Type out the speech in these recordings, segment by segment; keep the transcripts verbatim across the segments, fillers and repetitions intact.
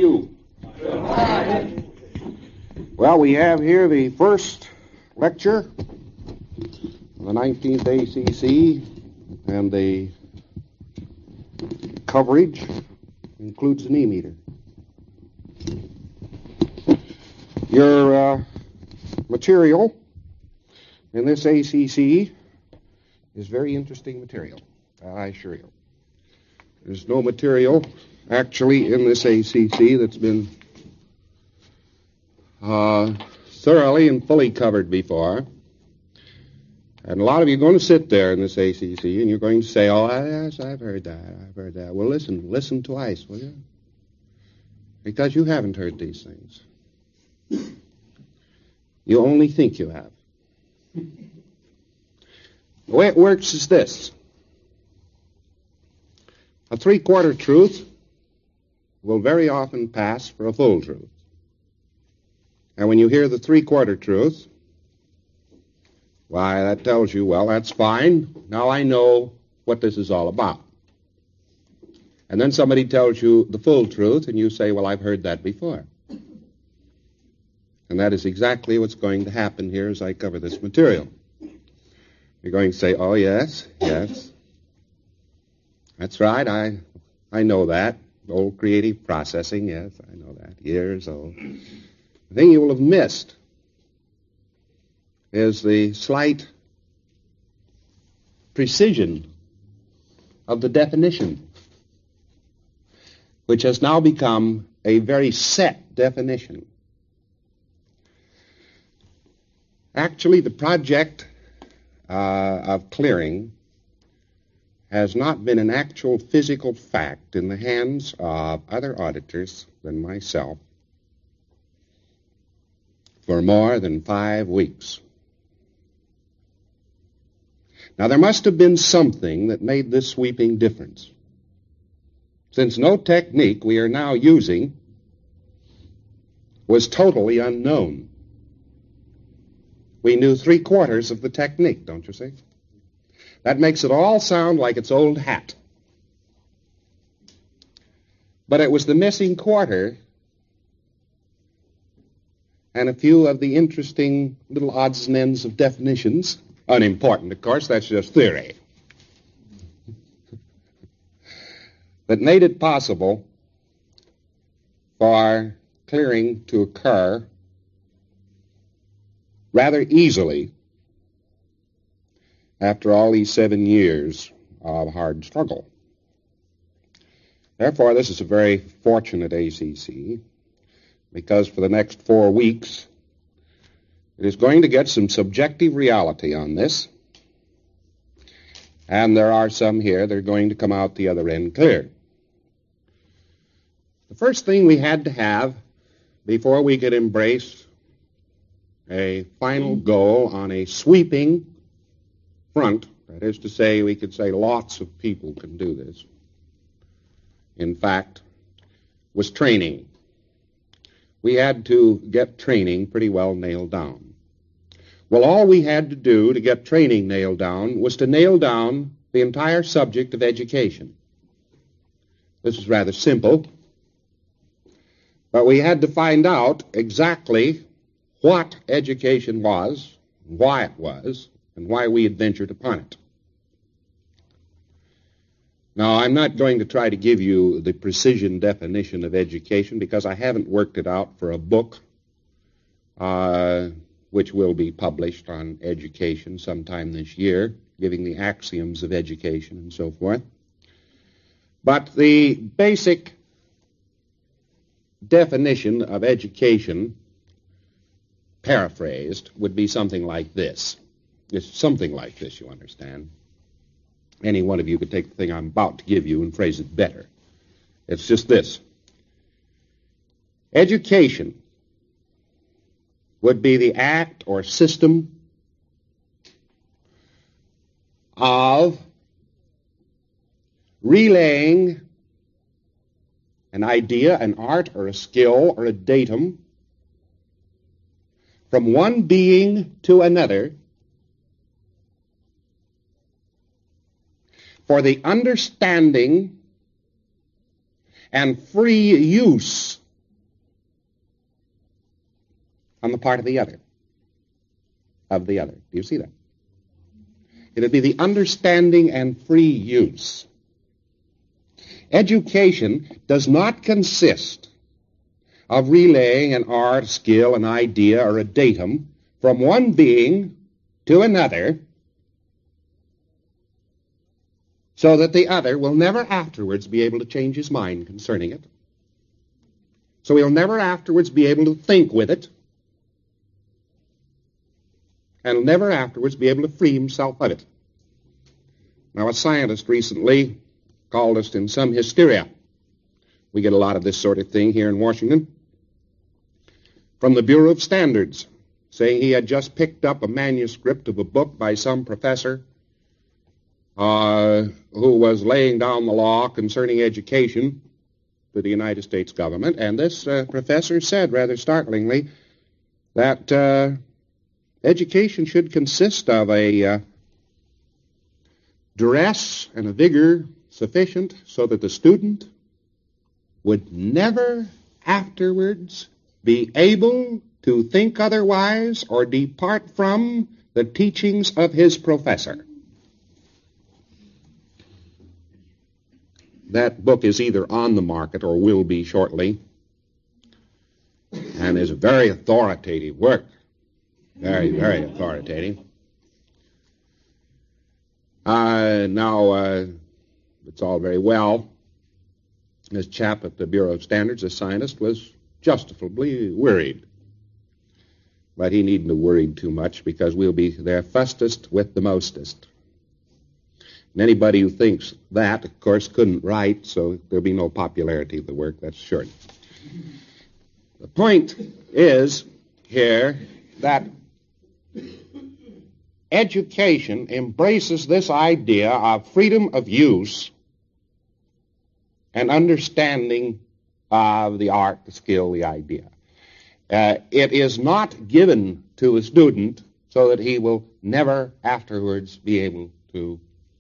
you? Well, we have here the first lecture of the nineteenth A C C, and the coverage includes an e-meter. Your uh, material in this A C C is very interesting material, I assure you. There's no material actually in this A C C that's been uh, thoroughly and fully covered before. And a lot of you are going to sit there in this A C C and you're going to say, oh, yes, I've heard that, I've heard that. Well, listen, listen twice, will you? Because you haven't heard these things. You only think you have. The way it works is this. A three-quarter truth will very often pass for a full truth. And when you hear the three-quarter truth, why, that tells you, well, that's fine. Now I know what this is all about. And then somebody tells you the full truth, and you say, well, I've heard that before. And that is exactly what's going to happen here as I cover this material. You're going to say, oh, yes, yes. That's right, I I know that. Old creative processing, yes, I know that. Years old. The thing you will have missed is the slight precision of the definition, which has now become a very set definition. Actually, the project uh, of clearing has not been an actual physical fact in the hands of other auditors than myself for more than five weeks. Now, there must have been something that made this sweeping difference, since no technique we are now using was totally unknown. We knew three-quarters of the technique, don't you see? That makes it all sound like it's old hat. But it was the missing quarter and a few of the interesting little odds and ends of definitions. Unimportant, of course, that's just theory. That made it possible for clearing to occur rather easily after all these seven years of hard struggle. Therefore, this is a very fortunate A C C, because for the next four weeks, it is going to get some subjective reality on this, and there are some here that are going to come out the other end clear. The first thing we had to have before we could embrace a final goal on a sweeping front, that is to say, we could say lots of people can do this, in fact, was training. We had to get training pretty well nailed down. Well, all we had to do to get training nailed down was to nail down the entire subject of education. This is rather simple, but we had to find out exactly what education was, why it was, and why we had ventured upon it. Now, I'm not going to try to give you the precision definition of education because I haven't worked it out for a book uh, which will be published on education sometime this year, giving the axioms of education and so forth. But the basic definition of education, paraphrased, would be something like this. It's something like this, you understand. Any one of you could take the thing I'm about to give you and phrase it better. It's just this. Education would be the act or system of relaying an idea, an art, or a skill, or a datum from one being to another for the understanding and free use on the part of the other. Of the other. Do you see that? It would be the understanding and free use. Education does not consist of relaying an art, skill, an idea, or a datum from one being to another so that the other will never afterwards be able to change his mind concerning it. So he'll never afterwards be able to think with it, and he'll never afterwards be able to free himself of it. Now, a scientist recently called us in some hysteria. We get a lot of this sort of thing here in Washington from the Bureau of Standards, saying he had just picked up a manuscript of a book by some professor uh, who was laying down the law concerning education to the United States government, and this uh, professor said rather startlingly that uh, education should consist of a uh, duress and a vigor sufficient so that the student would never afterwards be able to think otherwise or depart from the teachings of his professor. That book is either on the market or will be shortly, and is a very authoritative work. Very, very authoritative. Uh, now, uh, it's all very well. This chap at the Bureau of Standards, a scientist, was justifiably worried. But he needn't have worried too much, because we'll be there fustest with the mostest. And anybody who thinks that, of course, couldn't write, so there'll be no popularity of the work, that's sure. The point is here that education embraces this idea of freedom of use and understanding of the art, the skill, the idea. Uh, it is not given to a student so that he will never afterwards be able to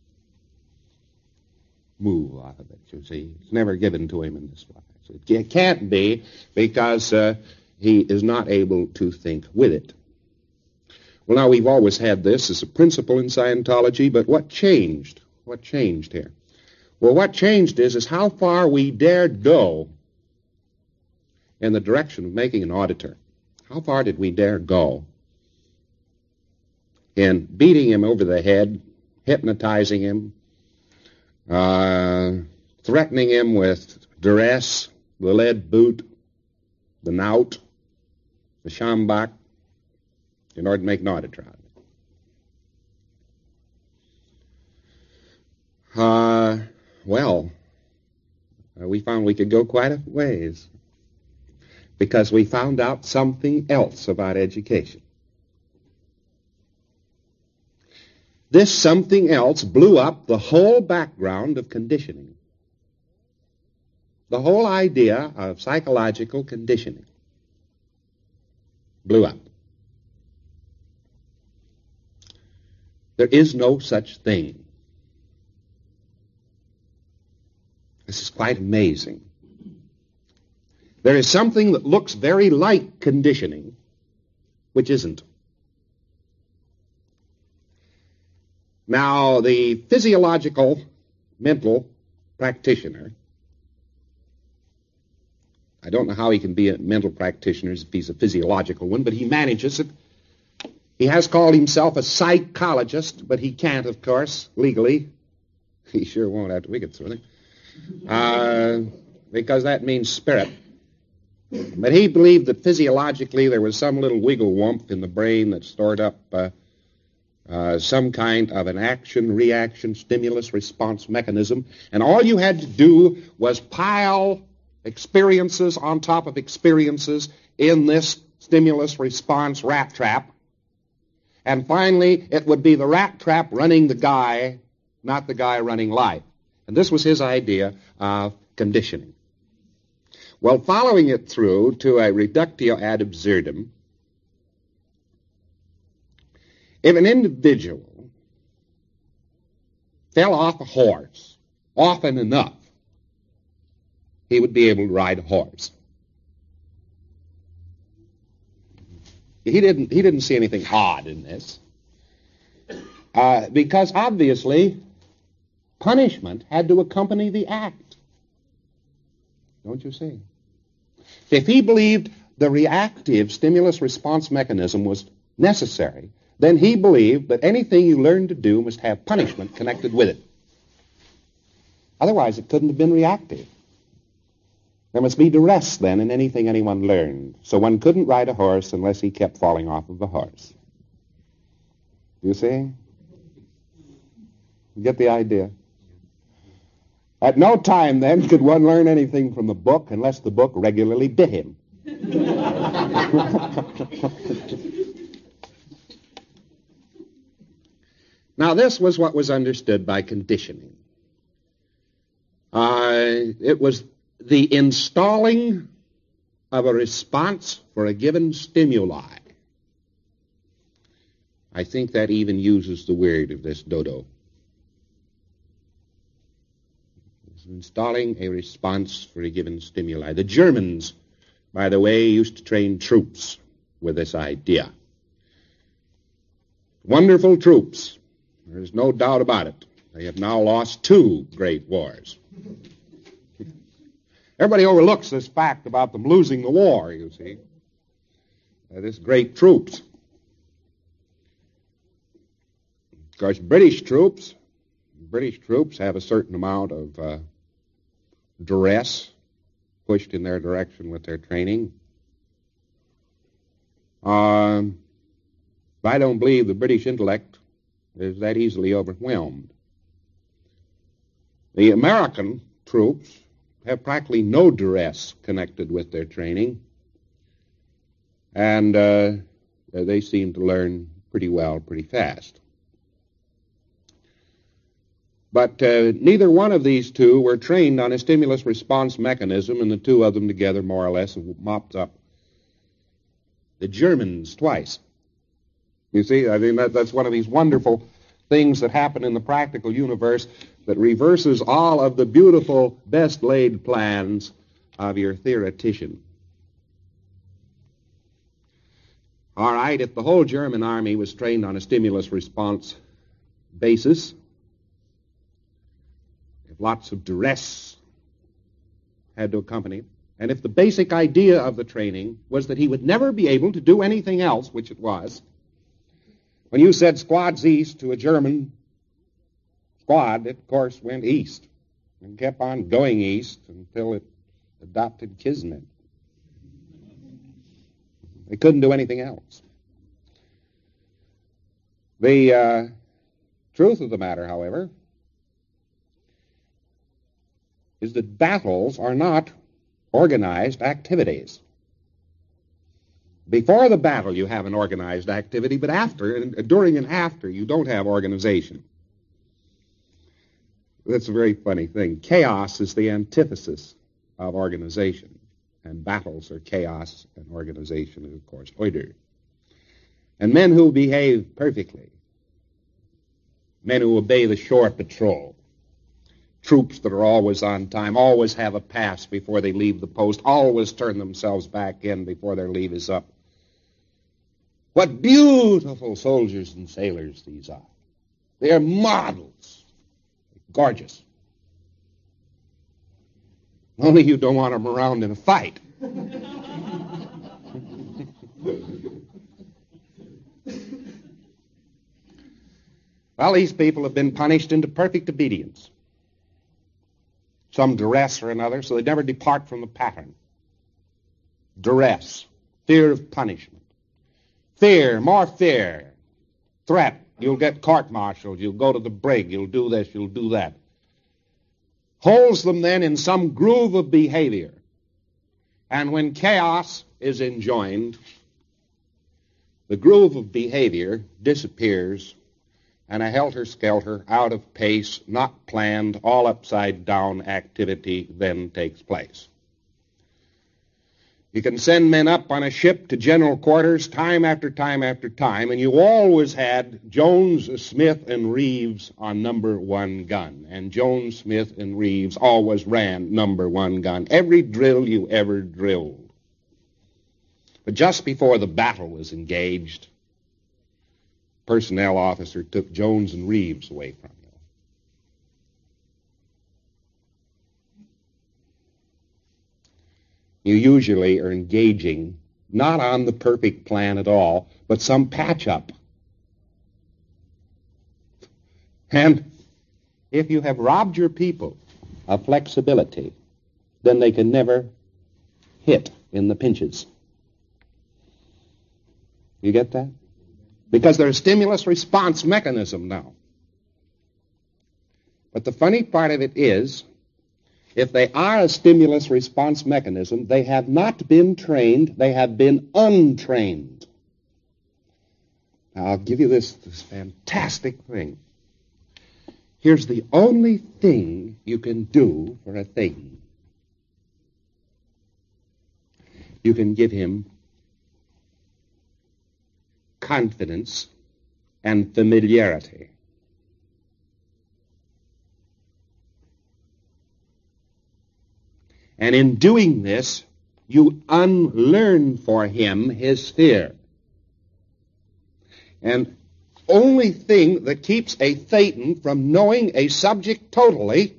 move out of it, you see. It's never given to him in this life. So it can't be because uh, he is not able to think with it. Well, now, we've always had this as a principle in Scientology, but what changed? What changed here? Well, what changed is, is how far we dared go in the direction of making an auditor. How far did we dare go in beating him over the head, hypnotizing him, uh, threatening him with duress, the lead boot, the knout, the sjambak, in order to make an auditor out of it? Uh, well, uh, we found we could go quite a ways because we found out something else about education. This something else blew up the whole background of conditioning, the whole idea of psychological conditioning blew up. There is no such thing. This is quite amazing. There is something that looks very like conditioning, which isn't. Now, the physiological mental practitioner, I don't know how he can be a mental practitioner if he's a physiological one, but he manages it. He has called himself a psychologist, but he can't, of course, legally. He sure won't after we get through it. Uh, because that means spirit. But he believed that physiologically there was some little wiggle wump in the brain that stored up uh, uh, some kind of an action-reaction stimulus-response mechanism, and all you had to do was pile experiences on top of experiences in this stimulus-response rat trap, and finally it would be the rat trap running the guy, not the guy running life. And this was his idea of conditioning. Well, following it through to a reductio ad absurdum, if an individual fell off a horse often enough, he would be able to ride a horse. He didn't, he didn't see anything odd in this. Uh, because obviously, punishment had to accompany the act. Don't you see? If he believed the reactive stimulus-response mechanism was necessary, then he believed that anything you learned to do must have punishment connected with it. Otherwise, it couldn't have been reactive. There must be duress, then, in anything anyone learned. So one couldn't ride a horse unless he kept falling off of the horse. You see? You get the idea? At no time, then, could one learn anything from the book unless the book regularly bit him. Now, this was what was understood by conditioning. Uh, it was the installing of a response for a given stimuli. I think that even uses the word of this dodo. It's installing a response for a given stimuli. The Germans, by the way, used to train troops with this idea. Wonderful troops. There's no doubt about it. They have now lost two great wars. Everybody overlooks this fact about them losing the war, you see. Uh, this great troops. Of course, British troops, British troops have a certain amount of uh, duress pushed in their direction with their training. Um, I don't believe the British intellect is that easily overwhelmed. The American troops have practically no duress connected with their training, and uh, they seem to learn pretty well, pretty fast. But uh, neither one of these two were trained on a stimulus-response mechanism, and the two of them together more or less mopped up the Germans twice. You see, I mean, that, that's one of these wonderful things that happen in the practical universe that reverses all of the beautiful, best-laid plans of your theoretician. All right, if the whole German army was trained on a stimulus-response basis, if lots of duress had to accompany it, and if the basic idea of the training was that he would never be able to do anything else, which it was, when you said squads east to a German squad, it, of course, went east and kept on going east until it adopted Kismet. They couldn't do anything else. The uh, truth of the matter, however, is that battles are not organized activities. Before the battle, you have an organized activity, but after, and during and after, you don't have organization. That's a very funny thing. Chaos is the antithesis of organization, and battles are chaos, and organization is, of course, order. And men who behave perfectly, men who obey the shore patrol, troops that are always on time, always have a pass before they leave the post, always turn themselves back in before their leave is up. What beautiful soldiers and sailors these are. They are models. Gorgeous. Only you don't want them around in a fight. Well, these people have been punished into perfect obedience. Some duress or another, so they never depart from the pattern. Duress, fear of punishment. Fear, more fear. Threat, you'll get court-martialed, you'll go to the brig, you'll do this, you'll do that. Holds them then in some groove of behavior. And when chaos is enjoined, the groove of behavior disappears, and a helter-skelter, out of pace, not planned, all upside-down activity then takes place. You can send men up on a ship to general quarters time after time after time, and you always had Jones, Smith, and Reeves on number one gun. And Jones, Smith, and Reeves always ran number one gun. Every drill you ever drilled. But just before the battle was engaged, personnel officer took Jones and Reeves away from you. You usually are engaging not on the perfect plan at all, but some patch-up. And if you have robbed your people of flexibility, then they can never hit in the pinches. You get that? Because they're a stimulus-response mechanism now. But the funny part of it is, if they are a stimulus-response mechanism, they have not been trained, they have been untrained. Now, I'll give you this, this fantastic thing. Here's the only thing you can do for a thing. You can give him confidence and familiarity. And in doing this, you unlearn for him his fear. And only thing that keeps a Thetan from knowing a subject totally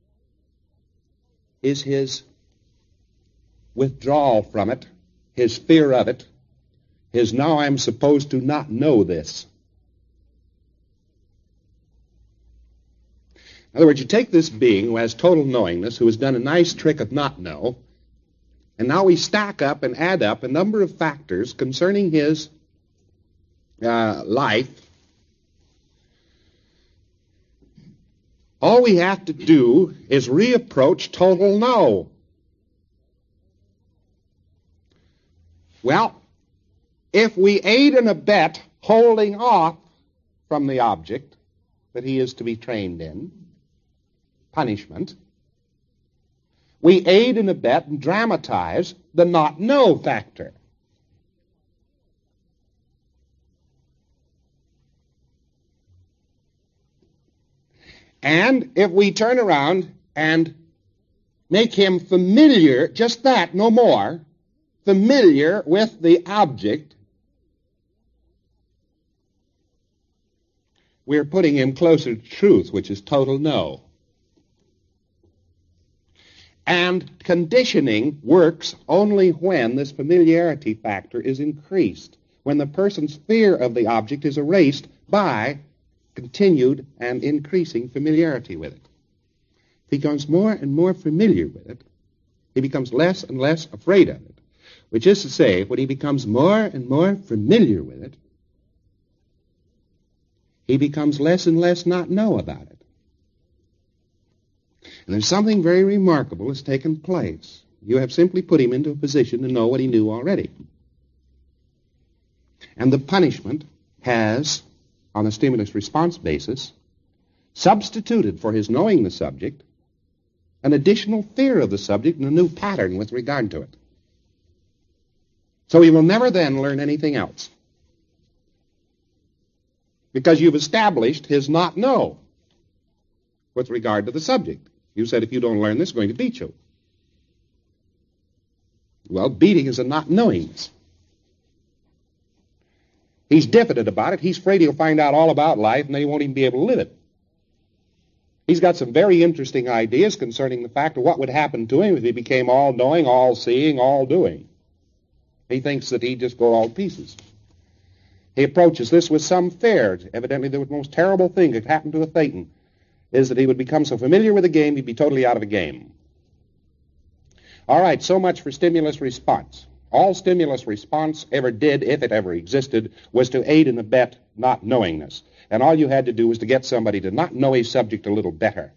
is his withdrawal from it, his fear of it, his now I'm supposed to not know this. In other words, you take this being who has total knowingness, who has done a nice trick of not know, and now we stack up and add up a number of factors concerning his uh, life. All we have to do is reapproach total know. Well, if we aid and abet holding off from the object that he is to be trained in, punishment, we aid and abet and dramatize the not know factor. And if we turn around and make him familiar, just that, no more, familiar with the object, we're putting him closer to truth, which is total know. And conditioning works only when this familiarity factor is increased, when the person's fear of the object is erased by continued and increasing familiarity with it. If he becomes more and more familiar with it, he becomes less and less afraid of it. Which is to say, when he becomes more and more familiar with it, he becomes less and less not know about it. And there's something very remarkable that's taken place. You have simply put him into a position to know what he knew already. And the punishment has, on a stimulus-response basis, substituted for his knowing the subject an additional fear of the subject and a new pattern with regard to it. So he will never then learn anything else. Because you've established his not know with regard to the subject. You said if you don't learn this, I'm going to beat you. Well, beating is a not knowingness. He's diffident about it. He's afraid he'll find out all about life and then he won't even be able to live it. He's got some very interesting ideas concerning the fact of what would happen to him if he became all-knowing, all-seeing, all-doing. He thinks that he'd just go all to pieces. He approaches this with some fear. Evidently, the most terrible thing that could happen to a Thetan is that he would become so familiar with the game, he'd be totally out of the game. All right, so much for stimulus response. All stimulus response ever did, if it ever existed, was to aid and abet not knowingness. And all you had to do was to get somebody to not know a subject a little better,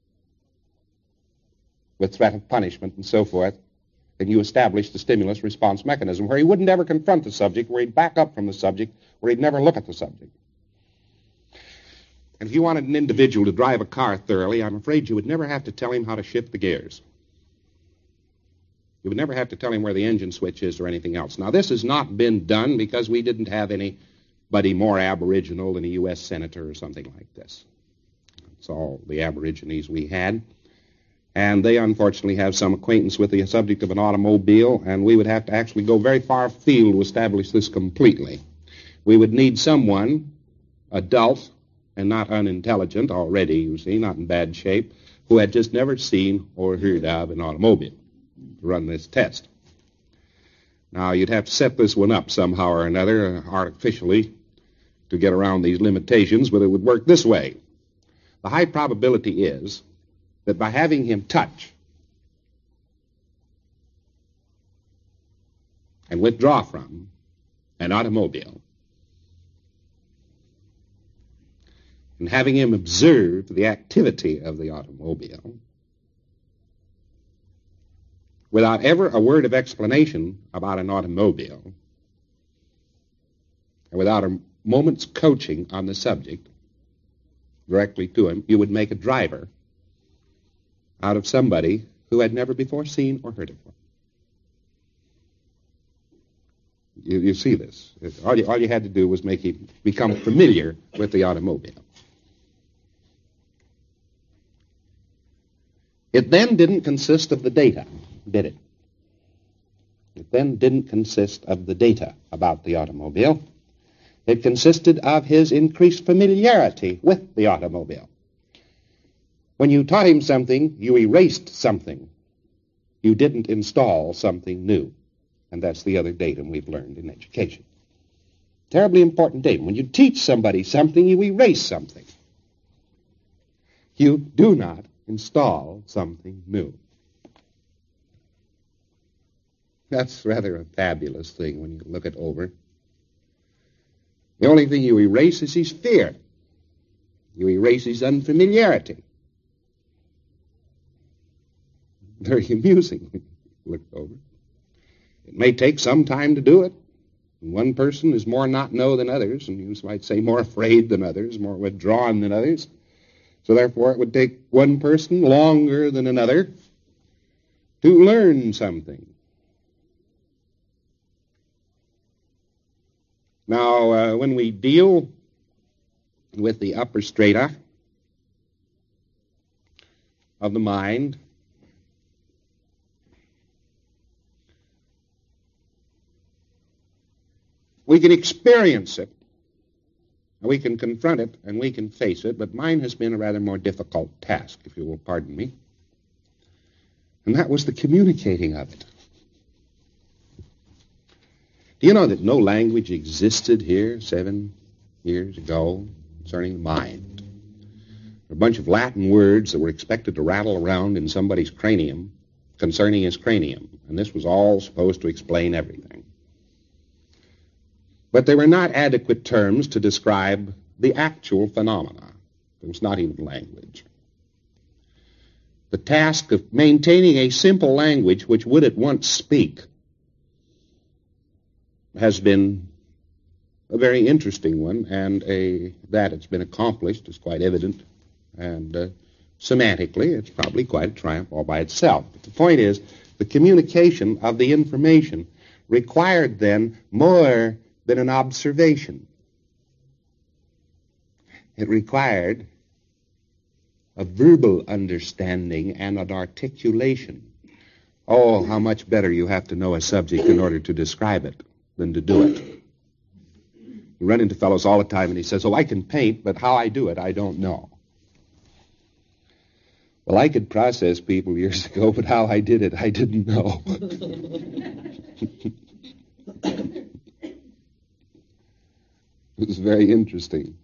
with threat of punishment and so forth, and you established the stimulus response mechanism where he wouldn't ever confront the subject, where he'd back up from the subject, where he'd never look at the subject. And if you wanted an individual to drive a car thoroughly, I'm afraid you would never have to tell him how to shift the gears. You would never have to tell him where the engine switch is or anything else. Now, this has not been done because we didn't have anybody more aboriginal than a U S senator or something like this. It's all the aborigines we had. and they unfortunately have some acquaintance with the subject of an automobile, and we would have to actually go very far afield to establish this completely. We would need someone, adult and not unintelligent already, you see, not in bad shape, who had just never seen or heard of an automobile to run this test. Now, you'd have to set this one up somehow or another, uh, artificially, to get around these limitations, but it would work this way. The high probability is that by having him touch and withdraw from an automobile, and having him observe the activity of the automobile, without ever a word of explanation about an automobile, and without a moment's coaching on the subject directly to him, you would make a driver out of somebody who had never before seen or heard of one. You, you see this. All you, all you had to do was make him become familiar with the automobile. It then didn't consist of the data, did it? It then didn't consist of the data about the automobile. It consisted of his increased familiarity with the automobile. When you taught him something, you erased something. You didn't install something new. And that's the other datum we've learned in education. Terribly important datum. When you teach somebody something, you erase something. You do not install something new. That's rather a fabulous thing when you look it over. The only thing you erase is his fear. You erase his unfamiliarity. Very amusing when you look it over. It may take some time to do it. One person is more not-know than others, and you might say more afraid than others, more withdrawn than others. So therefore it would take one person longer than another to learn something. Now, uh, when we deal with the upper strata of the mind, we can experience it, and we can confront it, and we can face it, but mine has been a rather more difficult task, if you will pardon me, and that was the communicating of it. Do you know that no language existed here seven years ago concerning the mind? A bunch of Latin words that were expected to rattle around in somebody's cranium concerning his cranium, and this was all supposed to explain everything. But they were not adequate terms to describe the actual phenomena. It was not even language. The task of maintaining a simple language which would at once speak has been a very interesting one, and a, that it's been accomplished is quite evident, and uh, semantically it's probably quite a triumph all by itself. But the point is, the communication of the information required then more than an observation. It required a verbal understanding and an articulation. Oh, how much better you have to know a subject in order to describe it than to do it. You run into fellows all the time and he says, oh, I can paint, but how I do it, I don't know. Well, I could process people years ago, but how I did it, I didn't know. It was very interesting.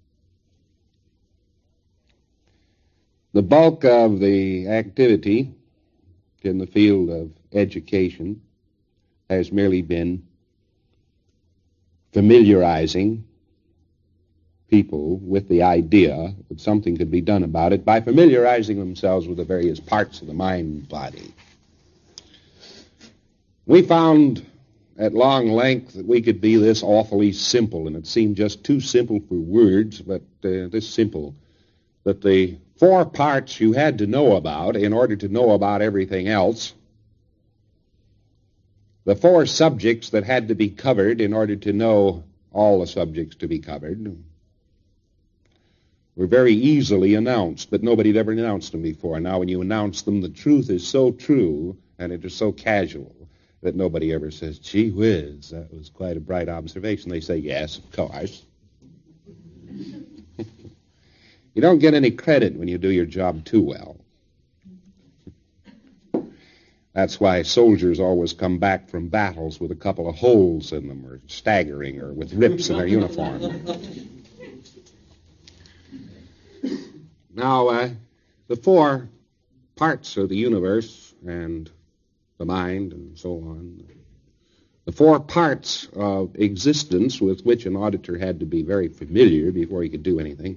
The bulk of the activity in the field of education has merely been familiarizing people with the idea that something could be done about it by familiarizing themselves with the various parts of the mind and body. We found at long length that we could be this awfully simple, and it seemed just too simple for words, but uh, this simple, that the four parts you had to know about in order to know about everything else, the four subjects that had to be covered in order to know all the subjects to be covered, were very easily announced, but nobody had ever announced them before. Now when you announce them, the truth is so true, and it is so casual, that nobody ever says, gee whiz, that was quite a bright observation. They say, yes, of course. You don't get any credit when you do your job too well. That's why soldiers always come back from battles with a couple of holes in them, or staggering, or with rips in their uniform. Now, uh, the four parts of the universe and the mind and so on, the four parts of existence with which an auditor had to be very familiar before he could do anything,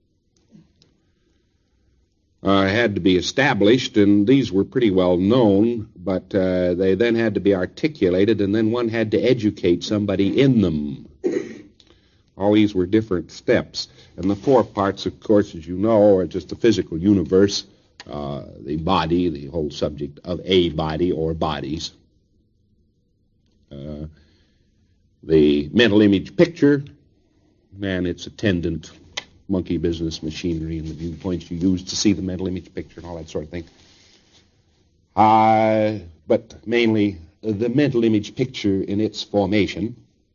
Uh, had to be established, and these were pretty well known, but uh, they then had to be articulated, and then one had to educate somebody in them. All these were different steps. And the four parts, of course, as you know, are just the physical universe, uh, the body, the whole subject of a body or bodies, uh, the mental image picture, and its attendant monkey business machinery and the viewpoints you use to see the mental image picture and all that sort of thing. Uh, but mainly uh, the mental image picture in its formation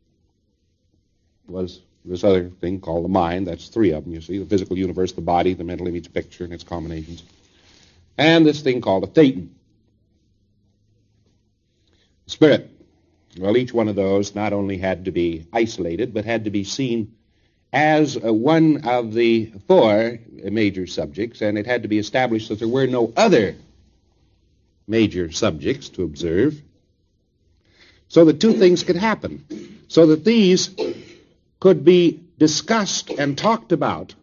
was this other thing called the mind. That's three of them, you see. The physical universe, the body, the mental image picture and its combinations. And this thing called a thetan. Spirit. Well, each one of those not only had to be isolated, but had to be seen as uh, one of the four major subjects, and it had to be established that there were no other major subjects to observe, so that two things could happen, so that these could be discussed and talked about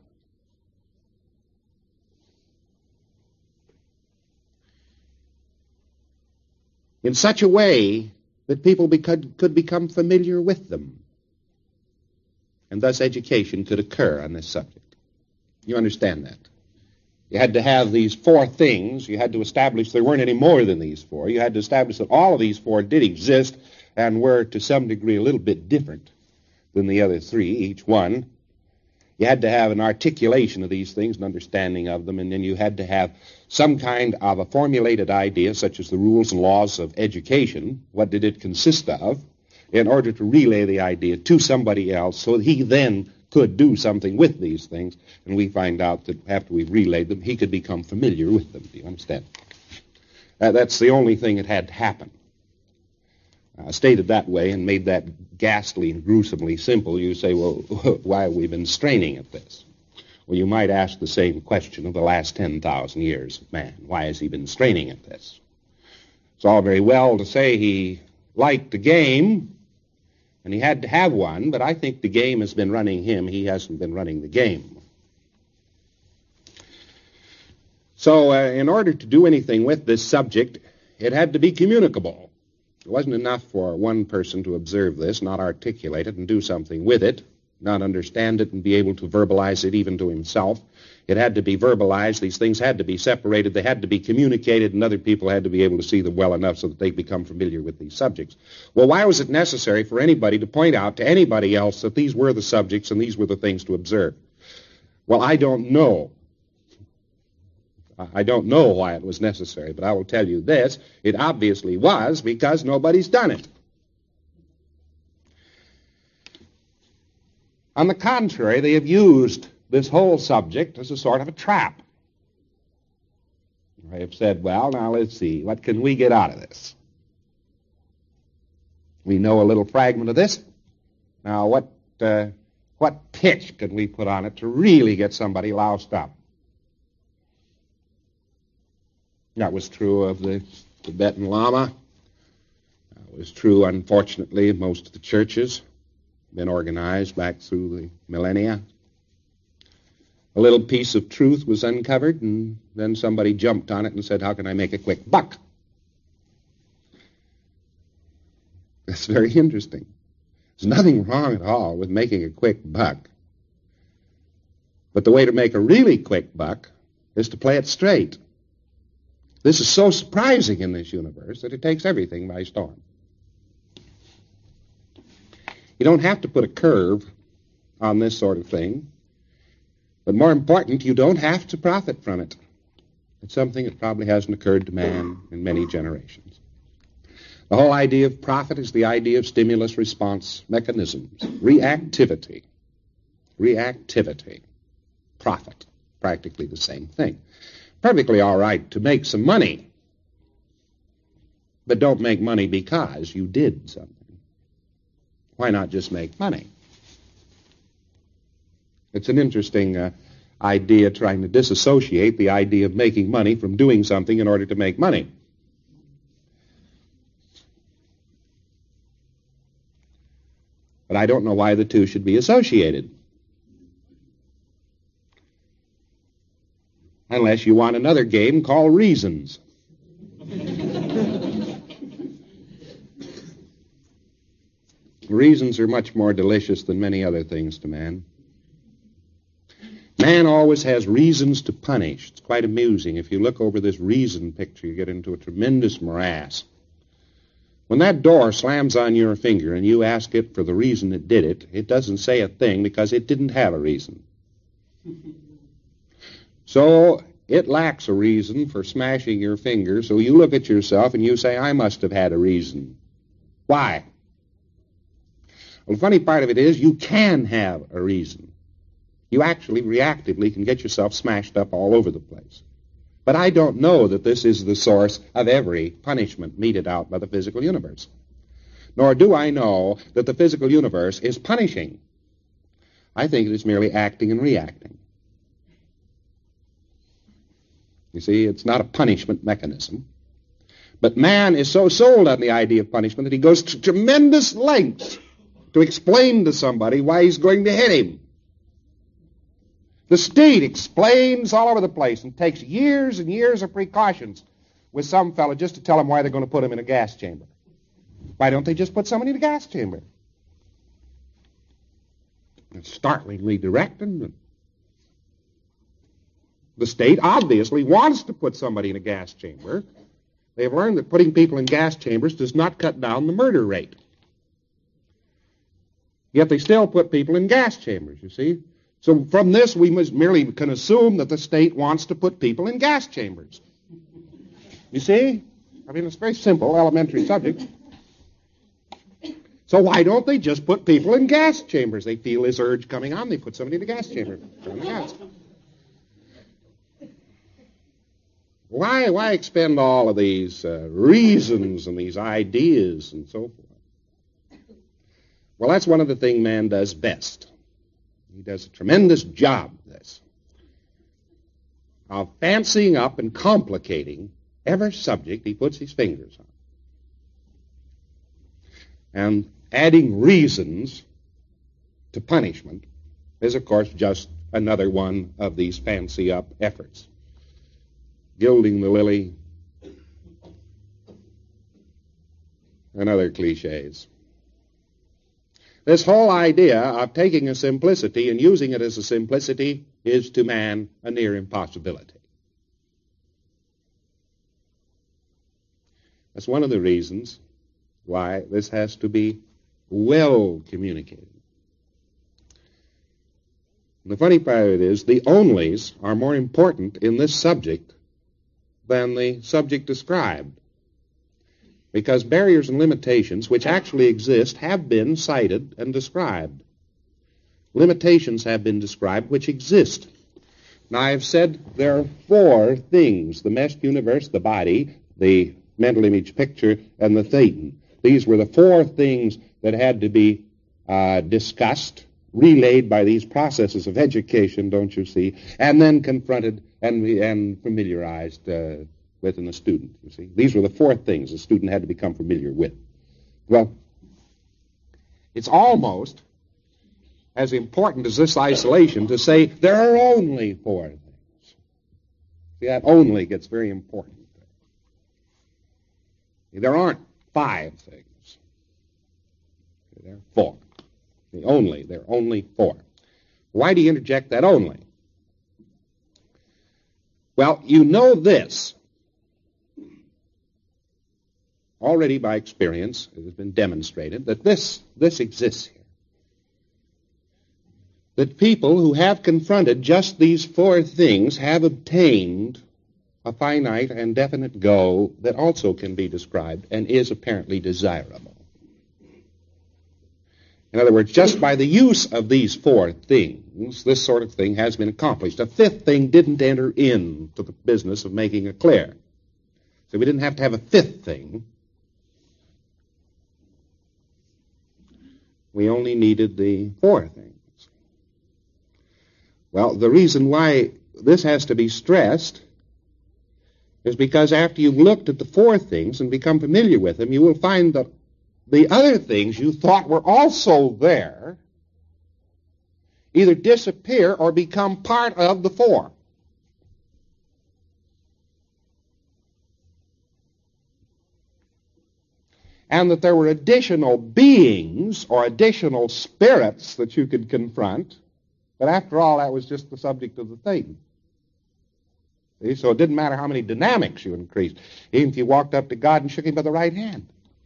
in such a way that people be- could, could become familiar with them. And thus education could occur on this subject. You understand that? You had to have these four things. You had to establish there weren't any more than these four. You had to establish that all of these four did exist and were to some degree a little bit different than the other three, each one. You had to have an articulation of these things, an understanding of them, and then you had to have some kind of a formulated idea, such as the rules and laws of education. What did it consist of? In order to relay the idea to somebody else so that he then could do something with these things. And we find out that after we've relayed them, he could become familiar with them. Do you understand? Uh, that's the only thing that had to happen. Uh, stated that way and made that ghastly and gruesomely simple, you say, well, why have we been straining at this? Well, you might ask the same question of the last ten thousand years of man. Why has he been straining at this? It's all very well to say he liked the game, and he had to have one, but I think the game has been running him. He hasn't been running the game. So uh, in order to do anything with this subject, it had to be communicable. It wasn't enough for one person to observe this, not articulate it, and do something with it, not understand it and be able to verbalize it even to himself. It had to be verbalized. These things had to be separated. They had to be communicated, and other people had to be able to see them well enough so that they become familiar with these subjects. Well, why was it necessary for anybody to point out to anybody else that these were the subjects and these were the things to observe? Well, I don't know. I don't know why it was necessary, but I will tell you this. It obviously was because nobody's done it. On the contrary, they have used this whole subject as a sort of a trap. They have said, well, now let's see, what can we get out of this? We know a little fragment of this. Now, what uh, what pitch can we put on it to really get somebody loused up? That was true of the Tibetan Lama. That was true, unfortunately, of most of the churches. Been organized back through the millennia. A little piece of truth was uncovered, and then somebody jumped on it and said, how can I make a quick buck? That's very interesting. There's nothing wrong at all with making a quick buck. But the way to make a really quick buck is to play it straight. This is so surprising in this universe that it takes everything by storm. You don't have to put a curve on this sort of thing. But more important, you don't have to profit from it. It's something that probably hasn't occurred to man in many generations. The whole idea of profit is the idea of stimulus-response mechanisms. Reactivity. Reactivity. Profit. Practically the same thing. Perfectly all right to make some money, but don't make money because you did something. Why not just make money? It's an interesting uh, idea trying to disassociate the idea of making money from doing something in order to make money. But I don't know why the two should be associated. Unless you want another game called Reasons. Reasons are much more delicious than many other things to man. Man always has reasons to punish. It's quite amusing. If you look over this reason picture, you get into a tremendous morass. When that door slams on your finger and you ask it for the reason it did it, it doesn't say a thing because it didn't have a reason. So it lacks a reason for smashing your finger, so you look at yourself and you say, I must have had a reason. Why? Well, the funny part of it is you can have a reason. You actually reactively can get yourself smashed up all over the place. But I don't know that this is the source of every punishment meted out by the physical universe. Nor do I know that the physical universe is punishing. I think it is merely acting and reacting. You see, it's not a punishment mechanism. But man is so sold on the idea of punishment that he goes to tremendous lengths to explain to somebody why he's going to hit him. The state explains all over the place and takes years and years of precautions with some fellow just to tell him why they're going to put him in a gas chamber. Why don't they just put somebody in a gas chamber? It's startlingly direct, isn't it? The state obviously wants to put somebody in a gas chamber. They have learned that putting people in gas chambers does not cut down the murder rate. Yet they still put people in gas chambers, you see. So from this, we must merely can assume that the state wants to put people in gas chambers. You see? I mean, it's a very simple, elementary subject. So why don't they just put people in gas chambers? They feel this urge coming on. They put somebody in a gas chamber. Turn the gas. Why, why expend all of these uh, reasons and these ideas and so forth? Well, that's one of the things man does best. He does a tremendous job of this, of fancying up and complicating every subject he puts his fingers on, and adding reasons to punishment is, of course, just another one of these fancy-up efforts. Gilding the lily and other cliches. This whole idea of taking a simplicity and using it as a simplicity is to man a near impossibility. That's one of the reasons why this has to be well communicated. And the funny part of it is the onlys are more important in this subject than the subject described. Because barriers and limitations, which actually exist, have been cited and described. Limitations have been described which exist. Now, I've said there are four things: the meshed universe, the body, the mental image picture, and the thetan. These were the four things that had to be uh, discussed, relayed by these processes of education, don't you see, and then confronted and, and familiarized uh, within the student, you see. These were the four things the student had to become familiar with. Well, it's almost as important as this isolation to say there are only four things. See, that only gets very important. There aren't five things. There are four. The only, there are only four. Why do you interject that only? Well, you know this. Already by experience, it has been demonstrated that this, this exists here. that people who have confronted just these four things have obtained a finite and definite goal that also can be described and is apparently desirable. In other words, just by the use of these four things, this sort of thing has been accomplished. A fifth thing didn't enter into the business of making it clear. So we didn't have to have a fifth thing. We only needed the four things. Well, the reason why this has to be stressed is because after you've looked at the four things and become familiar with them, you will find that the other things you thought were also there either disappear or become part of the four. And that there were additional beings or additional spirits that you could confront, but after all, that was just the subject of the thing. See? So it didn't matter how many dynamics you increased, even if you walked up to God and shook him by the right hand.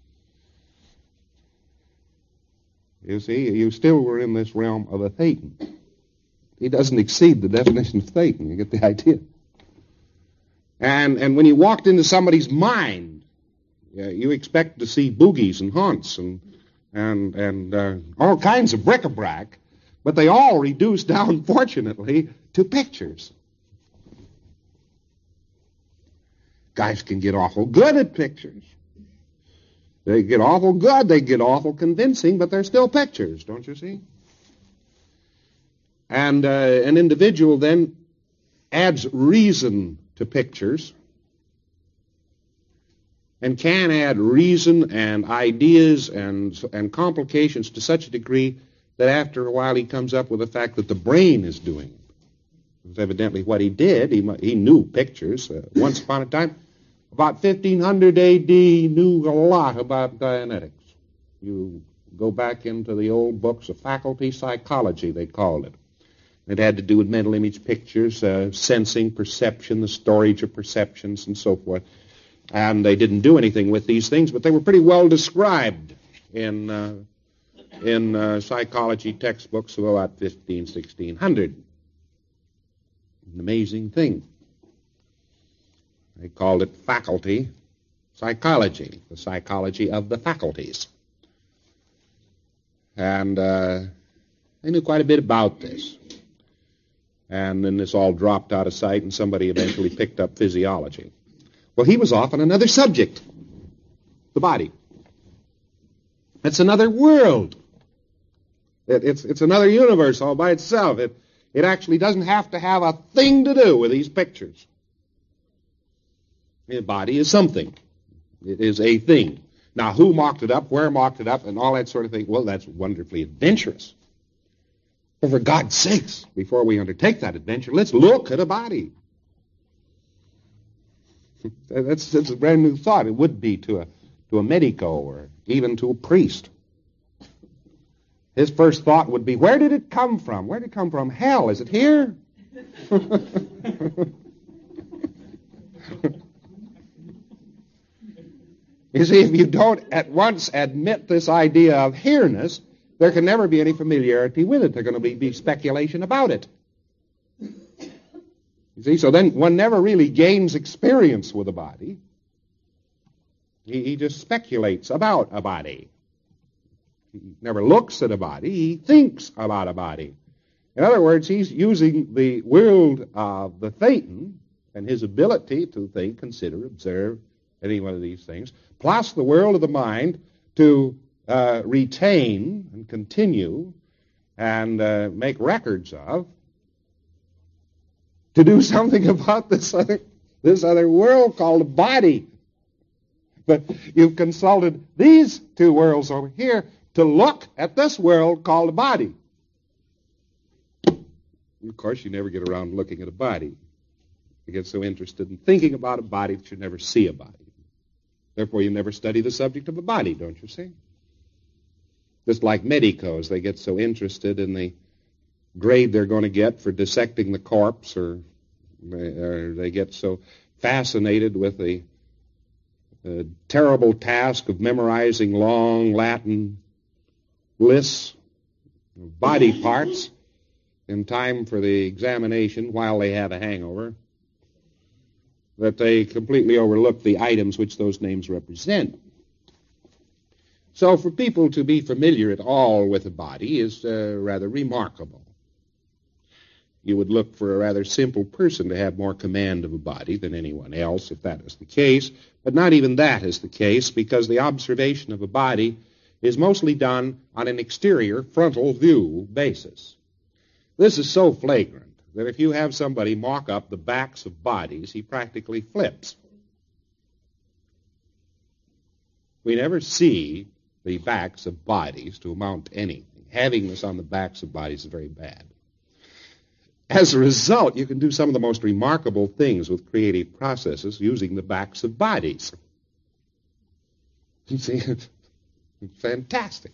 You see, you still were in this realm of a thetan. He doesn't exceed the definition of thetan. You get the idea. And and when you walked into somebody's mind, yeah, you expect to see boogies and haunts and and and uh, all kinds of bric-a-brac, but they all reduce down, fortunately, to pictures. Guys can get awful good at pictures. They get awful good, they get awful convincing, but they're still pictures, don't you see? And uh, an individual then adds reason to pictures and can add reason and ideas and, and complications to such a degree that after a while he comes up with the fact that the brain is doing it. It's evidently what he did. He, he knew pictures. Uh, once upon a time, about fifteen hundred A D, he knew a lot about Dianetics. You go back into the old books of faculty psychology, they called it. It had to do with mental image pictures, uh, sensing, perception, the storage of perceptions, and so forth. And they didn't do anything with these things, but they were pretty well described in uh, in uh, psychology textbooks of about fifteen, sixteen hundred. An amazing thing. They called it faculty psychology, the psychology of the faculties. And uh, they knew quite a bit about this. And then this all dropped out of sight, and somebody eventually picked up physiology. Well, he was off on another subject, the body. It's another world. It, it's, it's another universe all by itself. It, it actually doesn't have to have a thing to do with these pictures. The body is something. It is a thing. Now, who mocked it up, where mocked it up, and all that sort of thing, well, that's wonderfully adventurous. But for God's sakes, before we undertake that adventure, let's look at a body. That's, that's a brand new thought. It would be to a, to a medico or even to a priest. His first thought would be, where did it come from? Where did it come from? Hell, is it here? You see, if you don't at once admit this idea of here-ness, there can never be any familiarity with it. There's going to be, be speculation about it. You see, so then one never really gains experience with a body. He, he just speculates about a body. He never looks at a body. He thinks about a body. In other words, he's using the world of the thetan and his ability to think, consider, observe, any one of these things, plus the world of the mind to uh, retain and continue and uh, make records of, to do something about this other, this other world called a body. But you've consulted these two worlds over here to look at this world called a body. Of course, you never get around looking at a body. You get so interested in thinking about a body that you never see a body. Therefore, you never study the subject of a body, don't you see? Just like medicos, they get so interested in the grade they're going to get for dissecting the corpse, or they, or they get so fascinated with the uh, terrible task of memorizing long Latin lists of body parts in time for the examination while they had a hangover that they completely overlooked the items which those names represent. So for people to be familiar at all with a body is uh, rather remarkable. You would look for a rather simple person to have more command of a body than anyone else if that is the case, but not even that is the case because the observation of a body is mostly done on an exterior frontal view basis. This is so flagrant that if you have somebody mock up the backs of bodies, he practically flips. We never see the backs of bodies to amount to anything. Having this on the backs of bodies is very bad. As a result, you can do some of the most remarkable things with creative processes using the backs of bodies. You see, it's fantastic.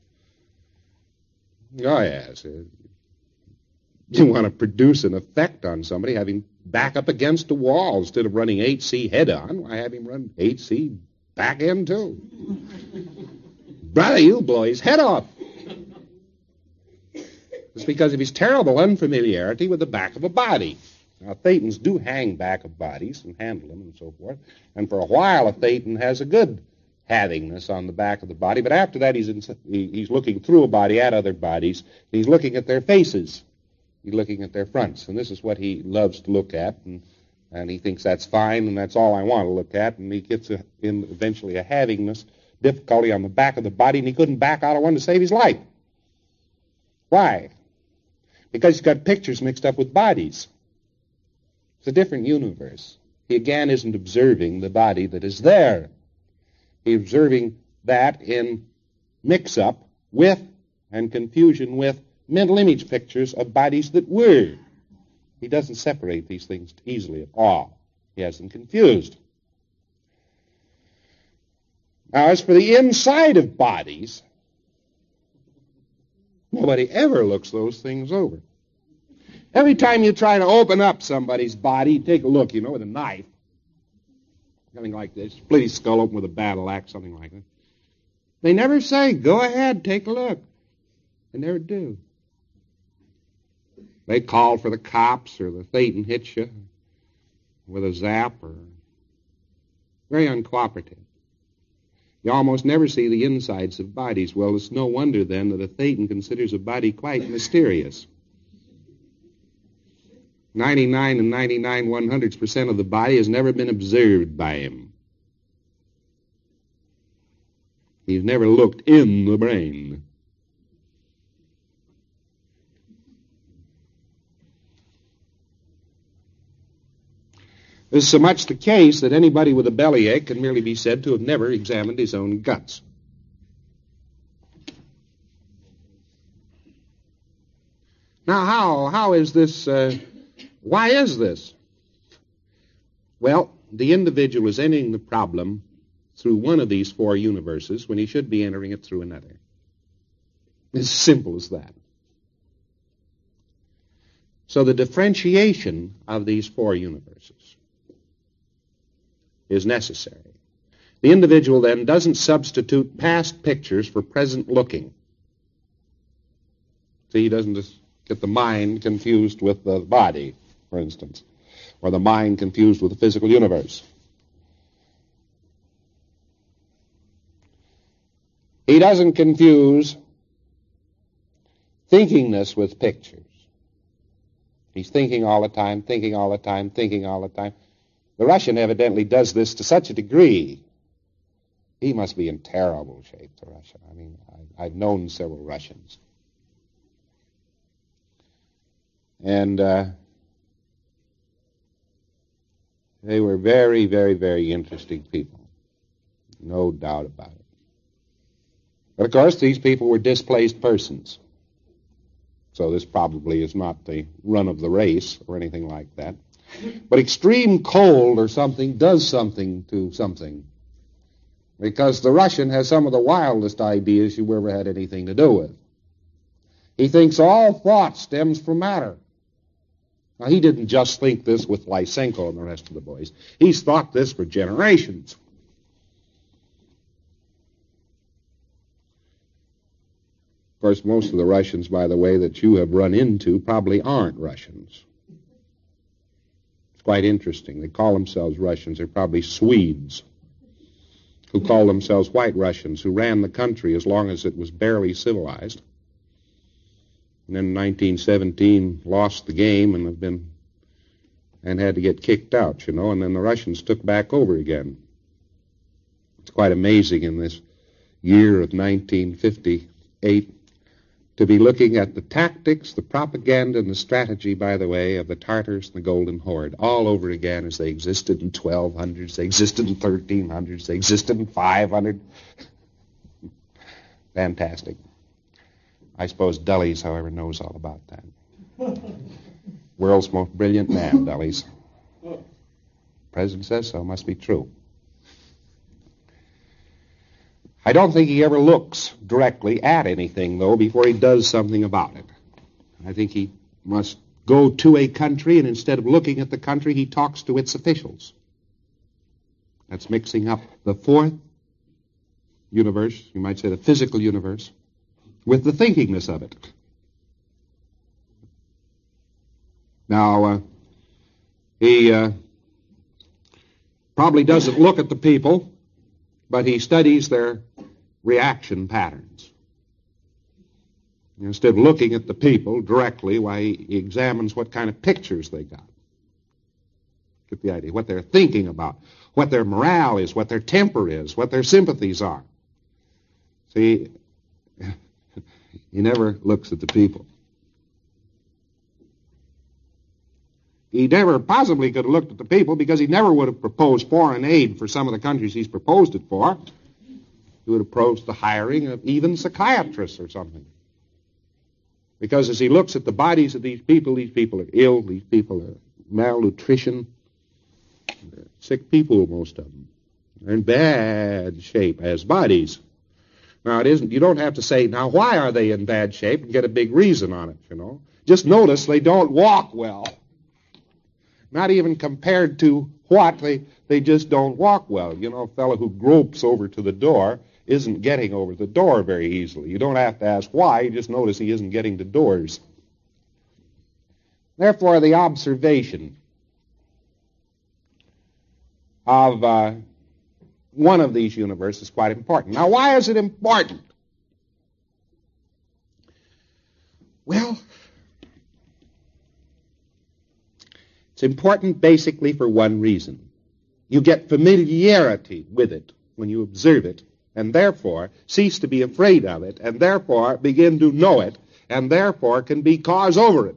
Oh, yes. You want to produce an effect on somebody, have him back up against a wall instead of running eight C head-on. Why have him run eight C back end, too? Brother, you'll blow his head off. It's because of his terrible unfamiliarity with the back of a body. Now, Thetans do hang back of bodies and handle them and so forth. And for a while, a Thetan has a good havingness on the back of the body. But after that, he's, in, he's looking through a body at other bodies. He's looking at their faces. He's looking at their fronts, and this is what he loves to look at, and, and he thinks that's fine, and that's all I want to look at, and he gets a, in eventually a havingness, difficulty on the back of the body, and he couldn't back out of one to save his life. Why? Because he's got pictures mixed up with bodies. It's a different universe. He again isn't observing the body that is there. He's observing that in mix-up with and confusion with mental image pictures of bodies that were. He doesn't separate these things easily at all. He has them confused. Now, as for the inside of bodies, nobody ever looks those things over. Every time you try to open up somebody's body, take a look, you know, with a knife, something like this, split his skull open with a battle axe, something like that. They never say, go ahead, take a look. They never do. They call for the cops, or the Thetan hits you with a zap, or very uncooperative. You almost never see the insides of bodies. Well, it's no wonder, then, that a Thetan considers a body quite mysterious. ninety-nine and ninety-nine one-hundredths percent of the body has never been observed by him. He's never looked in the brain. This is so much the case that anybody with a bellyache can merely be said to have never examined his own guts. Now, how how is this, uh, why is this? Well, the individual is entering the problem through one of these four universes when he should be entering it through another. It's as simple as that. So the differentiation of these four universes is necessary. The individual then doesn't substitute past pictures for present looking. See, he doesn't just get the mind confused with the body, for instance, or the mind confused with the physical universe. He doesn't confuse thinkingness with pictures. He's thinking all the time, thinking all the time, thinking all the time. The Russian evidently does this to such a degree. He must be in terrible shape, the Russian. I mean, I, I've known several Russians. And uh, they were very, very, very interesting people. No doubt about it. But, of course, these people were displaced persons. So this probably is not the run of the race or anything like that. But extreme cold or something does something to something. Because the Russian has some of the wildest ideas you ever had anything to do with. He thinks all thought stems from matter. Now, he didn't just think this with Lysenko and the rest of the boys. He's thought this for generations. Of course, most of the Russians, by the way, that you have run into probably aren't Russians. It's quite interesting. They call themselves Russians. They're probably Swedes who call themselves White Russians, who ran the country as long as it was barely civilized. And then in nineteen seventeen lost the game and have been and had to get kicked out, you know, and then the Russians took back over again. It's quite amazing in this year of nineteen fifty-eight to be looking at the tactics, the propaganda, and the strategy, by the way, of the Tartars and the Golden Horde all over again as they existed in twelve hundreds, they existed in thirteen hundreds, they existed in five hundred. Fantastic. I suppose Dulles, however, knows all about that. World's most brilliant man, Dulles. President says so, must be true. I don't think he ever looks directly at anything, though, before he does something about it. I think he must go to a country, and instead of looking at the country, he talks to its officials. That's mixing up the fourth universe, you might say the physical universe, with the thinkingness of it. Now, uh, he uh, probably doesn't look at the people, but he studies their reaction patterns. Instead of looking at the people directly, why, he examines what kind of pictures they got. Get the idea, what they're thinking about, what their morale is, what their temper is, what their sympathies are. See, he never looks at the people. He never possibly could have looked at the people because he never would have proposed foreign aid for some of the countries he's proposed it for. He would have proposed the hiring of even psychiatrists or something. Because as he looks at the bodies of these people, these people are ill, these people are malnutrition, they're sick people, most of them. They're in bad shape as bodies. Now, it isn't, you don't have to say, now, why are they in bad shape, and get a big reason on it, you know. Just notice they don't walk well. Not even compared to what, they, they just don't walk well. You know, a fellow who gropes over to the door isn't getting over the door very easily. You don't have to ask why, you just notice he isn't getting to doors. Therefore, the observation of uh, one of these universes is quite important. Now, why is it important? Well, it's important basically for one reason. You get familiarity with it when you observe it, and therefore cease to be afraid of it, and therefore begin to know it, and therefore can be cause over it.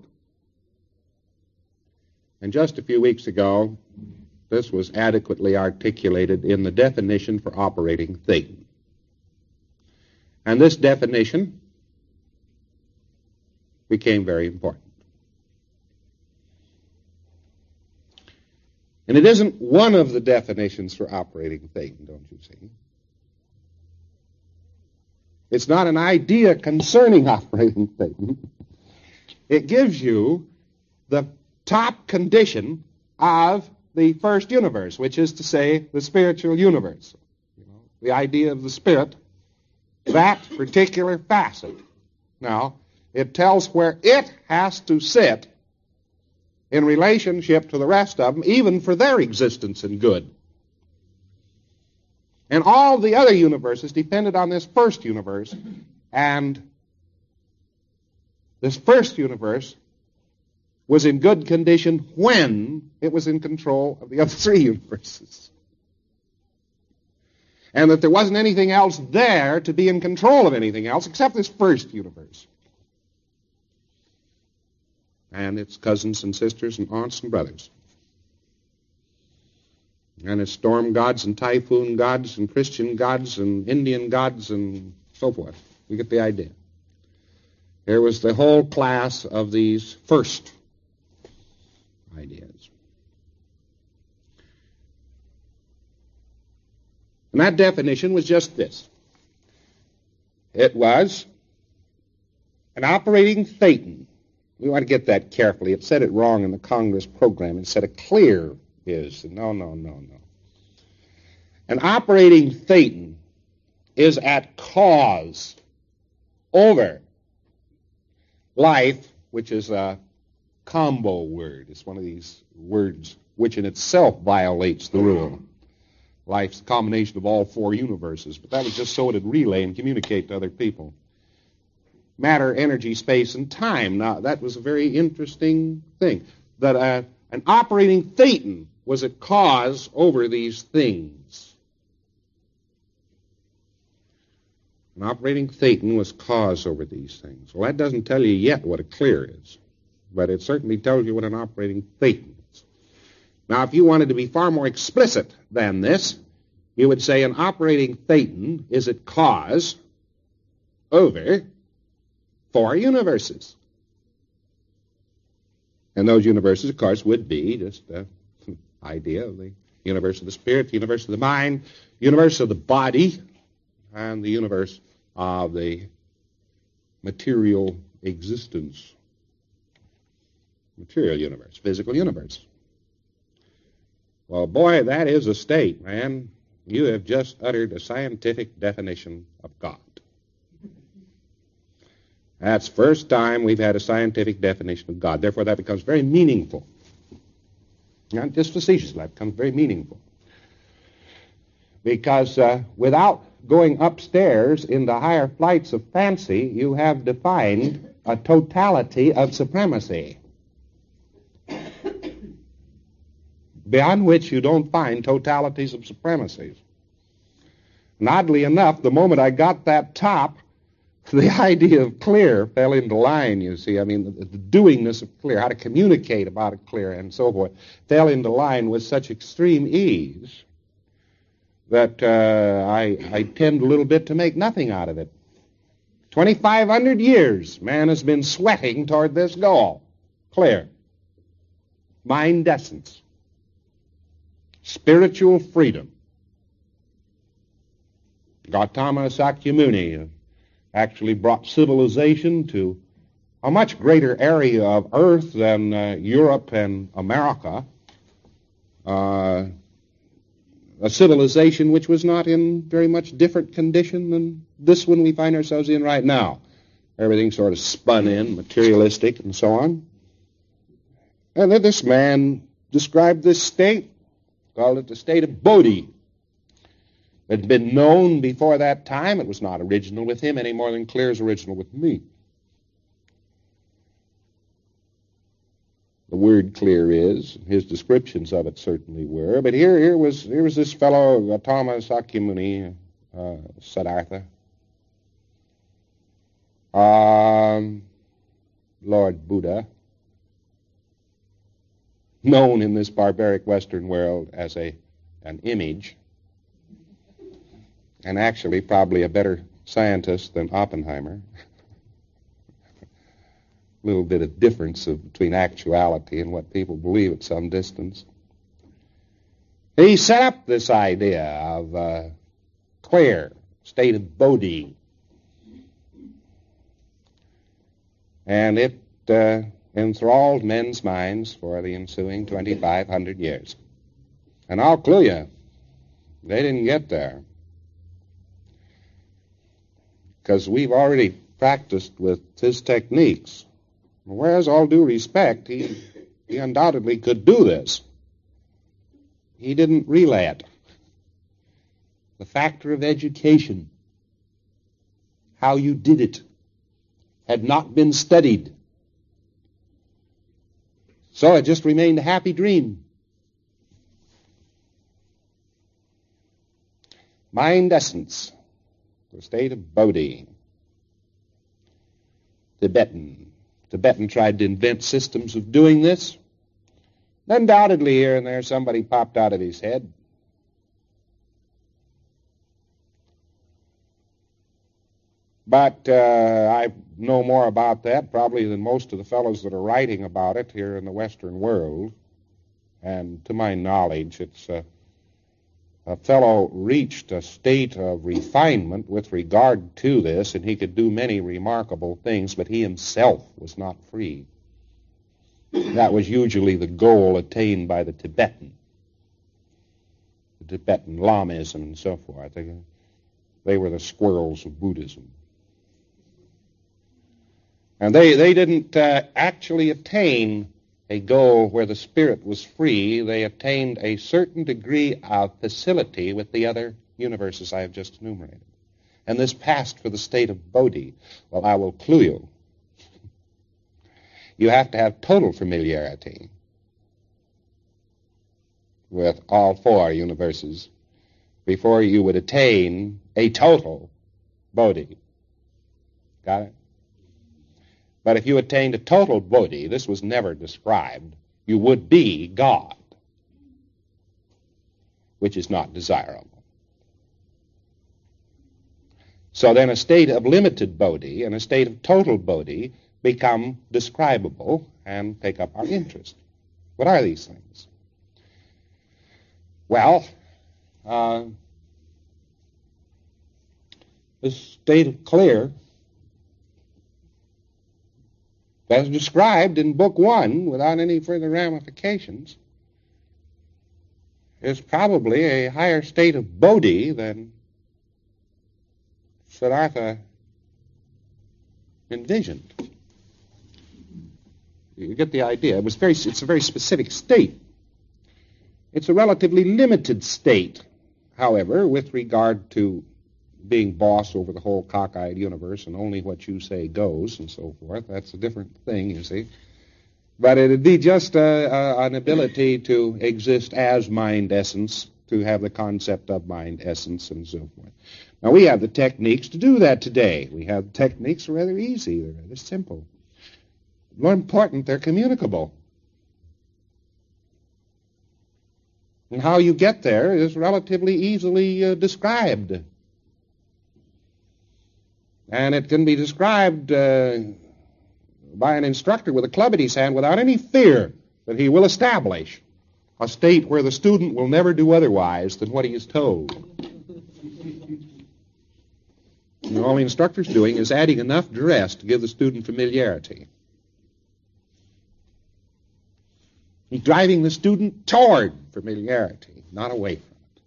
And just a few weeks ago, this was adequately articulated in the definition for operating Thetan. And this definition became very important. And it isn't one of the definitions for operating Thetan, don't you see? It's not an idea concerning operating Thetan. It gives you the top condition of the first universe, which is to say the spiritual universe. You know, the idea of the spirit, that particular facet. Now, it tells where it has to sit in relationship to the rest of them, even for their existence and good. And all the other universes depended on this first universe, and this first universe was in good condition when it was in control of the other three universes. And that there wasn't anything else there to be in control of anything else except this first universe. And its cousins and sisters and aunts and brothers. And its storm gods and typhoon gods and Christian gods and Indian gods and so forth. You get the idea. There was the whole class of these first ideas. And that definition was just this. It was an operating Thetan. We want to get that carefully. It said it wrong in the Congress program. It said a clear is. No, no, no, no. An operating Thetan is at cause over life, which is a combo word. It's one of these words which in itself violates the rule. Life's a combination of all four universes, but that was just so it would relay and communicate to other people. Matter, energy, space, and time. Now, that was a very interesting thing. That uh, an operating thetan was at cause over these things. An operating thetan was cause over these things. Well, that doesn't tell you yet what a clear is, but it certainly tells you what an operating thetan is. Now, if you wanted to be far more explicit than this, you would say an operating thetan is at cause over four universes. And those universes, of course, would be just an idea of the universe of the spirit, the universe of the mind, the universe of the body, and the universe of the material existence. Material universe, physical universe. Well, boy, that is a state, man. You have just uttered a scientific definition of God. That's the first time we've had a scientific definition of God. Therefore, that becomes very meaningful. Not just facetious, that becomes very meaningful. Because uh, without going upstairs in the higher flights of fancy, you have defined a totality of supremacy, beyond which you don't find totalities of supremacies. And oddly enough, the moment I got that top, the idea of clear fell into line, you see. I mean, the, the doingness of clear, how to communicate about a clear and so forth, fell into line with such extreme ease that uh, I, I tend a little bit to make nothing out of it. twenty-five hundred years, man has been sweating toward this goal. Clear. Mind essence. Spiritual freedom. Gautama Sakyamuni actually brought civilization to a much greater area of Earth than uh, Europe and America. Uh, a civilization which was not in very much different condition than this one we find ourselves in right now. Everything sort of spun in, materialistic and so on. And then this man described this state, called it the state of Bodhi. It had been known before that time. It was not original with him any more than clear is original with me. The word clear is, his descriptions of it certainly were, but here, here was here was this fellow, Gautama Sakyamuni, uh, Siddhartha, um, Lord Buddha, known in this barbaric Western world as a an image, and actually probably a better scientist than Oppenheimer. A little bit of difference of, between actuality and what people believe at some distance. He set up this idea of uh, clear, state of Bodhi. And it uh, enthralled men's minds for the ensuing twenty-five hundred years. And I'll clue you, they didn't get there. Because we've already practiced with his techniques. Whereas, all due respect, he, he undoubtedly could do this. He didn't relay it. The factor of education, how you did it, had not been studied. So it just remained a happy dream. Mind essence, the state of Bodhi. Tibetan. Tibetan tried to invent systems of doing this. Undoubtedly, here and there, somebody popped out of his head. But uh, I know more about that probably than most of the fellows that are writing about it here in the Western world. And to my knowledge, it's uh, a fellow reached a state of refinement with regard to this, and he could do many remarkable things, but he himself was not free. That was usually the goal attained by the Tibetan, the Tibetan Lamism and so forth. They, they were the squirrels of Buddhism. And they, they didn't uh, actually attain a goal where the spirit was free. They attained a certain degree of facility with the other universes I have just enumerated. And this passed for the state of Bodhi. Well, I will clue you. You have to have total familiarity with all four universes before you would attain a total Bodhi. Got it? But if you attained a total Bodhi, this was never described, you would be God, which is not desirable. So then a state of limited Bodhi and a state of total Bodhi become describable and take up our interest. What are these things? Well, uh, the state of clear, as described in Book One, without any further ramifications, is probably a higher state of Bodhi than Siddhartha envisioned. You get the idea. It was very, it's a very specific state. It's a relatively limited state, however, with regard to being boss over the whole cockeyed universe and only what you say goes and so forth. That's a different thing, you see. But it'd be just uh, uh, an ability to exist as mind essence, to have the concept of mind essence and so forth. Now, we have the techniques to do that today. We have techniques that are rather easy. They're rather simple. More important, they're communicable. And how you get there is relatively easily uh, described. And it can be described uh, by an instructor with a club in his hand without any fear that he will establish a state where the student will never do otherwise than what he is told. And all the instructor's doing is adding enough duress to give the student familiarity. He's driving the student toward familiarity, not away from it.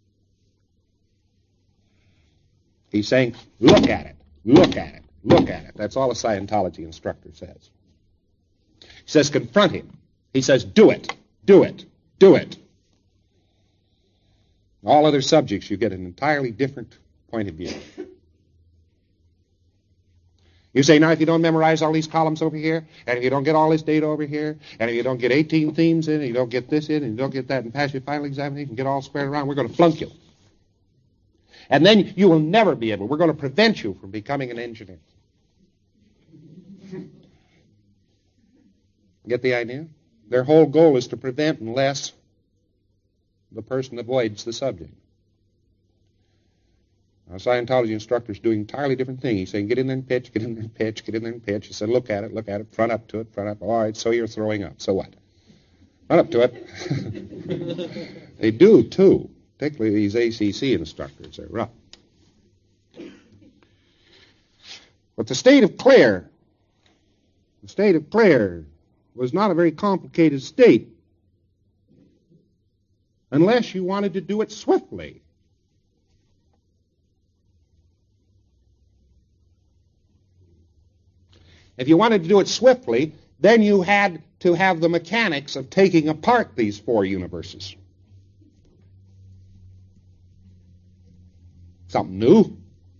He's saying, look at it, look at it, look at it. That's all a Scientology instructor says. He says, confront him. He says, do it, do it, do it. All other subjects, you get an entirely different point of view. You say, now, if you don't memorize all these columns over here, and if you don't get all this data over here, and if you don't get eighteen themes in, and you don't get this in, and you don't get that, and pass your final examination, and get all squared around, we're going to flunk you. And then you will never be able, we're going to prevent you from becoming an engineer. Get the idea? Their whole goal is to prevent unless the person avoids the subject. A Scientology instructor is doing an entirely different thing. He's saying, get in there and pitch, get in there and pitch, get in there and pitch. He said, look at it, look at it, front up to it, front up. All right, so you're throwing up. So what? Front up to it. They do, too, particularly these A C C instructors. They're rough. But the state of clear, the state of clear was not a very complicated state unless you wanted to do it swiftly. If you wanted to do it swiftly, then you had to have the mechanics of taking apart these four universes. Something new.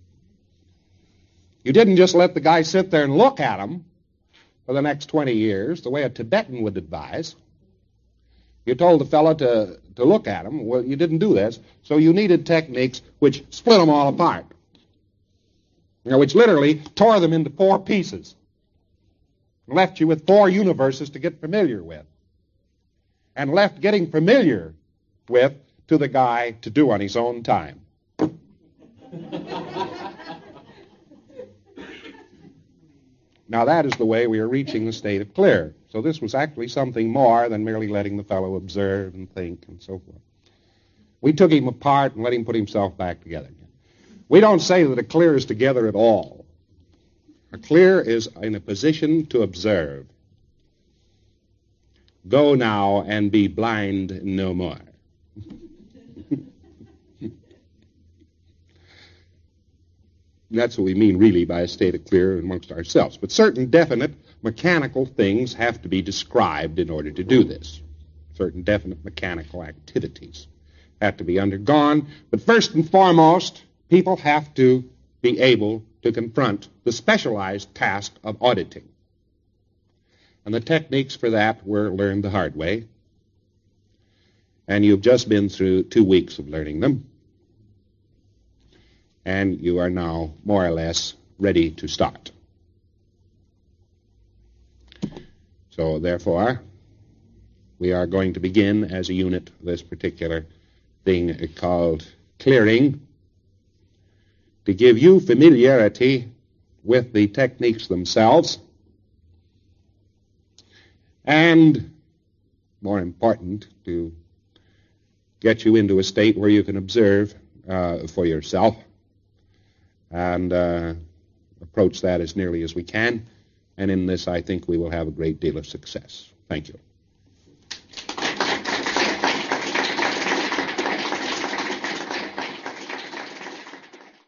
You didn't just let the guy sit there and look at them for the next twenty years, the way a Tibetan would advise. You told the fellow to, to look at them. Well, you didn't do this, so you needed techniques which split them all apart, you know, which literally tore them into four pieces. Left you with four universes to get familiar with. And left getting familiar with to the guy to do on his own time. Now that is the way we are reaching the state of clear. So this was actually something more than merely letting the fellow observe and think and so forth. We took him apart and let him put himself back together again. We don't say that a clear is together at all. A clear is in a position to observe. Go now and be blind no more. That's what we mean really by a state of clear amongst ourselves. But certain definite mechanical things have to be described in order to do this. Certain definite mechanical activities have to be undergone. But first and foremost, people have to be able to confront the specialized task of auditing. And the techniques for that were learned the hard way. And you've just been through two weeks of learning them. And you are now more or less ready to start. So therefore, we are going to begin as a unit this particular thing called clearing, to give you familiarity with the techniques themselves, and more important, to get you into a state where you can observe uh, for yourself and uh, approach that as nearly as we can. And in this, I think we will have a great deal of success. Thank you.